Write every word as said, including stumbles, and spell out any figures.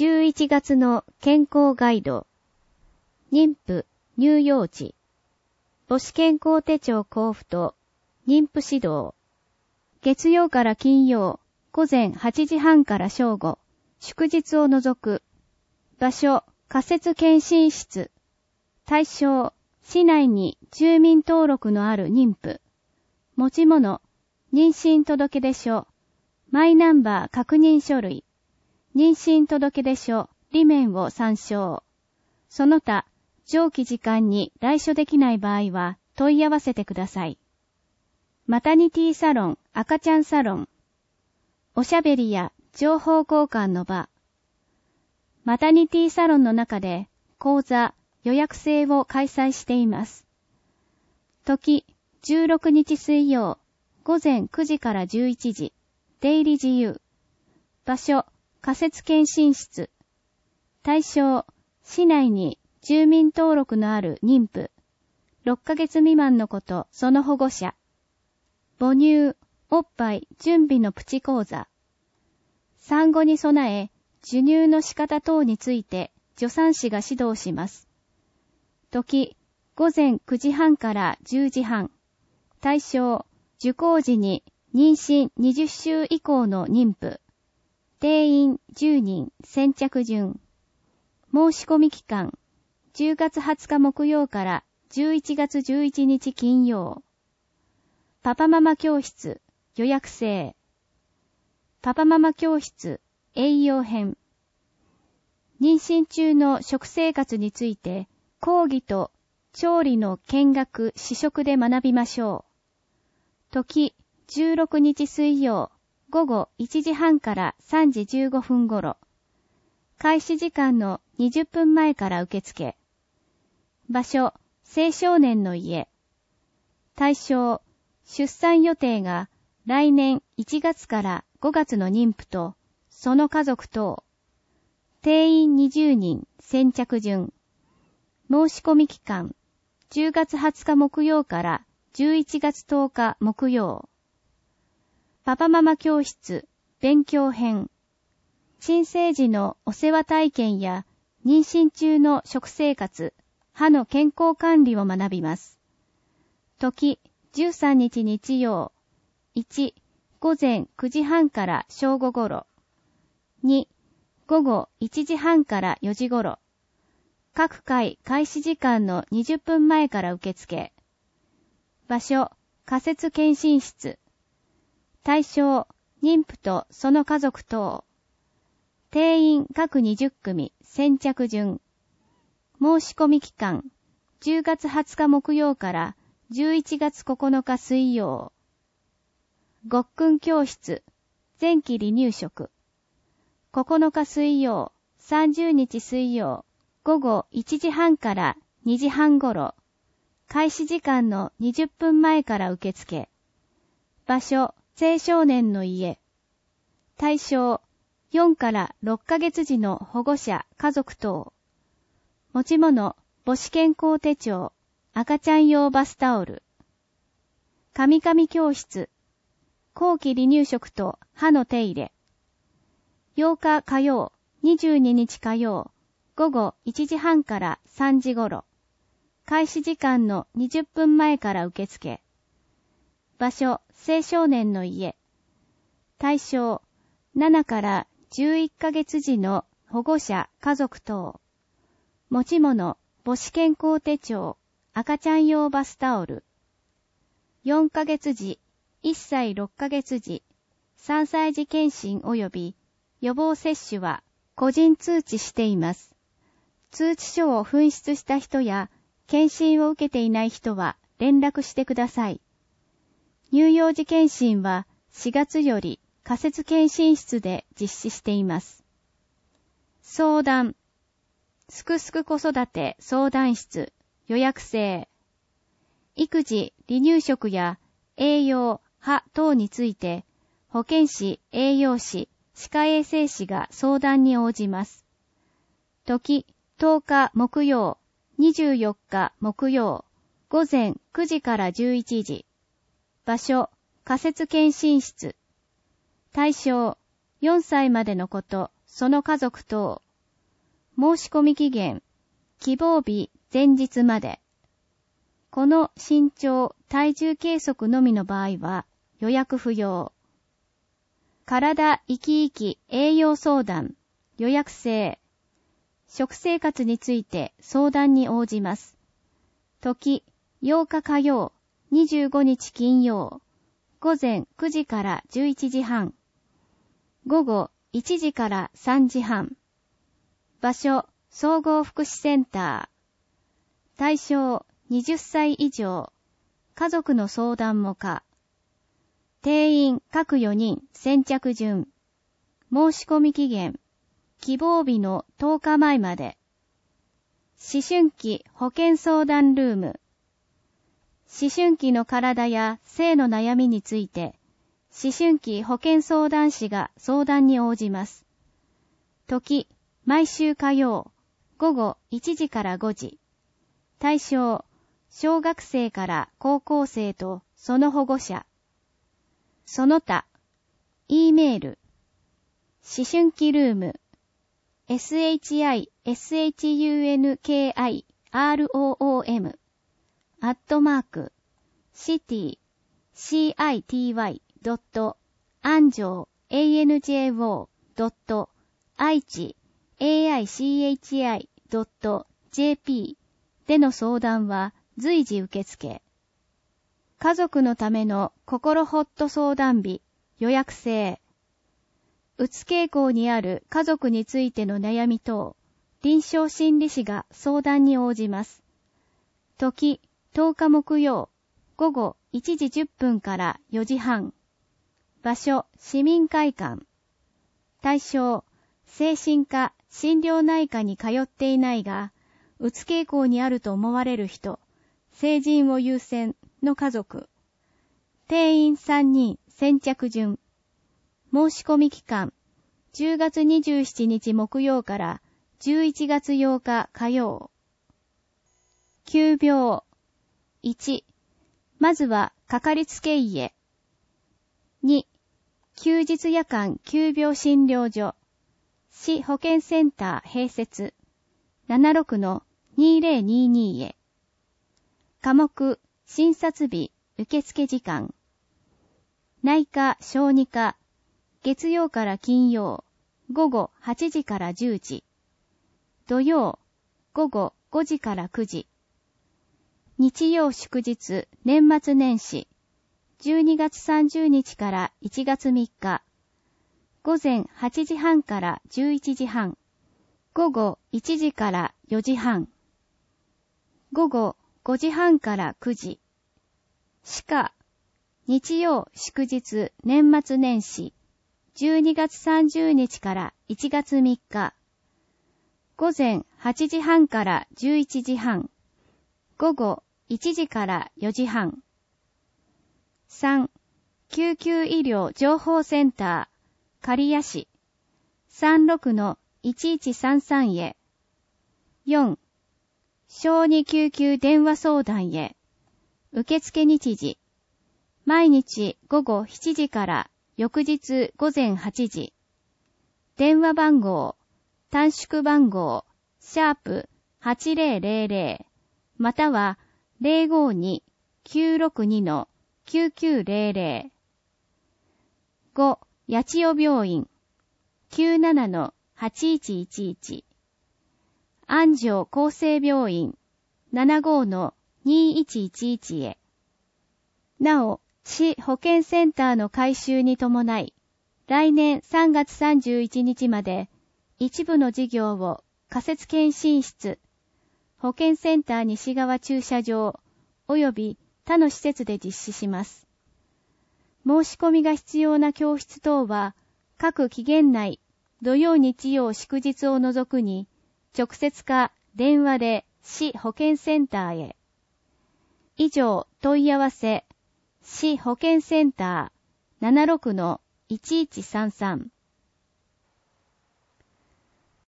じゅういちがつの健康ガイド。妊婦、乳幼児。母子健康手帳交付と妊婦指導。月曜から金曜、午前はちじはんから正午、祝日を除く。場所、仮設検診室。対象、市内に住民登録のある妊婦。持ち物、妊娠届出書、マイナンバー確認書類。妊娠届出書、裏面を参照。その他、上記時間に来所できない場合は問い合わせてください。マタニティサロン、赤ちゃんサロン。おしゃべりや情報交換の場。マタニティサロンの中で講座、予約制を開催しています。時、じゅうろくにち水曜、午前くじからじゅういちじ、出入り自由。場所、仮設検診室。対象、市内に住民登録のある妊婦。ろっかげつ未満の子とその保護者。母乳、おっぱい、準備のプチ講座。産後に備え、授乳の仕方等について助産師が指導します。時、午前くじはんからじゅうじはん。対象、受講時に妊娠にじゅっしゅう以降の妊婦。定員じゅうにん、先着順。申し込み期間、じゅうがつはつか木曜からじゅういちがつじゅういちにち金曜。パパママ教室、予約制。パパママ教室、栄養編。妊娠中の食生活について、講義と調理の見学、試食で学びましょう。時、じゅうろくにち水曜、午後いちじはんからさんじじゅうごふん頃。開始時間のにじゅっぷんまえから受付。場所、青少年の家。対象、出産予定が来年いちがつからごがつの妊婦とその家族等。定員にじゅうにん、先着順。申し込み期間、じゅうがつはつか木曜からじゅういちがつとおか木曜。パパママ教室、勉強編。新生児のお世話体験や妊娠中の食生活、歯の健康管理を学びます。時、じゅうさんにち日曜。いち、午前くじはんから正午頃。に、午後いちじはんからよじ頃。各回開始時間のにじゅっぷんまえから受付。場所、仮設検診室。対象、妊婦とその家族等。定員各にじゅっくみ、先着順。申し込み期間、じゅうがつはつか木曜からじゅういちがつここのか水曜。ごっくん教室、前期離乳食。ここのか水曜、さんじゅうにち水曜、午後いちじはんからにじはん頃。開始時間のにじゅっぷんまえから受付。場所、青少年の家。対象、よんからろっかげつ児の保護者、家族等。持ち物、母子健康手帳、赤ちゃん用バスタオル。かみかみ教室。後期離乳食と歯の手入れ。ようか火曜、にじゅうににち火曜、午後いちじはんからさんじ頃。開始時間のにじゅっぷんまえから受付。場所、青少年の家。対象、ななからじゅういっかげつ児の保護者、家族等。持ち物、母子健康手帳、赤ちゃん用バスタオル。よんかげつ児、いっさいろっかげつ児、さんさい児検診及び予防接種は個人通知しています。通知書を紛失した人や検診を受けていない人は連絡してください。乳幼児検診はしがつより仮設検診室で実施しています。相談。すくすく子育て相談室、予約制。育児、離乳食や栄養、歯等について、保健師、栄養士、歯科衛生士が相談に応じます。時、とおか木曜、にじゅうよっか木曜、午前くじからじゅういちじ。場所、仮設検診室。対象、よんさいまでの子とその家族等。 申し込み期限、希望日前日まで。この身長、体重計測のみの場合は予約不要。体生き生き栄養相談、予約制。食生活について相談に応じます。時、ようか火曜、にじゅうごにち金曜、午前くじからじゅういちじはん、午後いちじからさんじはん。場所、総合福祉センター。対象、はたち以上。家族の相談も可。定員各よにん先着順。申し込み期限、希望日のとおかまえまで。思春期保健相談ルーム。思春期の体や性の悩みについて、思春期保健相談士が相談に応じます。時、毎週火曜、午後いちじからごじ。対象、小学生から高校生とその保護者。その他、E メール、思春期ルーム、shishunkiroom、アットマーク、シティ、city、ドット、安城、anjo、ドット、愛知、aichi、ドット、jp での相談は随時受付。家族のための心ホット相談日、予約制。うつ傾向にある家族についての悩み等、臨床心理士が相談に応じます。時、とおか木曜、午後いちじじゅっぷんからよじはん。場所、市民会館。対象、精神科、心療内科に通っていないが、うつ傾向にあると思われる人、成人を優先の家族。定員さんにん先着順。申し込み期間、じゅうがつにじゅうしちにち木曜からじゅういちがつようか火曜。急病。いち、まずはかかりつけ医へ。に、休日夜間急病診療所、市保健センター併設、ななじゅうろくのにせんにじゅうにへ。科目、診察日、受付時間。内科、小児科、月曜から金曜、午後はちじからじゅうじ。土曜、午後ごじからくじ。日曜祝日、年末年始、じゅうにがつさんじゅうにちからいちがつみっか。午前はちじはんからじゅういちじはん。午後いちじからよじはん。午後ごじはんからくじ。歯科、日曜祝日、年末年始、じゅうにがつさんじゅうにちからいちがつみっか。午前はちじはんからじゅういちじはん。午後いちじからよじはん。さん、救急医療情報センター、刈谷市、さんじゅうろくのいちいちさんさんへ。よん、小児救急電話相談へ。受付日時、毎日午後しちじから翌日午前はちじ。電話番号、短縮番号、シャープはちぜろぜろぜろ、またはゼロごに きゅうろくにのきゅうきゅうぜろぜろ。ご、八千代病院、きゅうななのはちいちいちいち。安城厚生病院、ななじゅうごのにいちいちいちへ。なお、市保健センターの改修に伴い、来年さんがつさんじゅういちにちまで、一部の事業を仮設検診室、保健センター西側駐車場、及び他の施設で実施します。申し込みが必要な教室等は、各期限内、土曜日曜祝日を除くに、直接か電話で市保健センターへ。以上、問い合わせ、市保健センター ななじゅうろくのいちいちさんさん。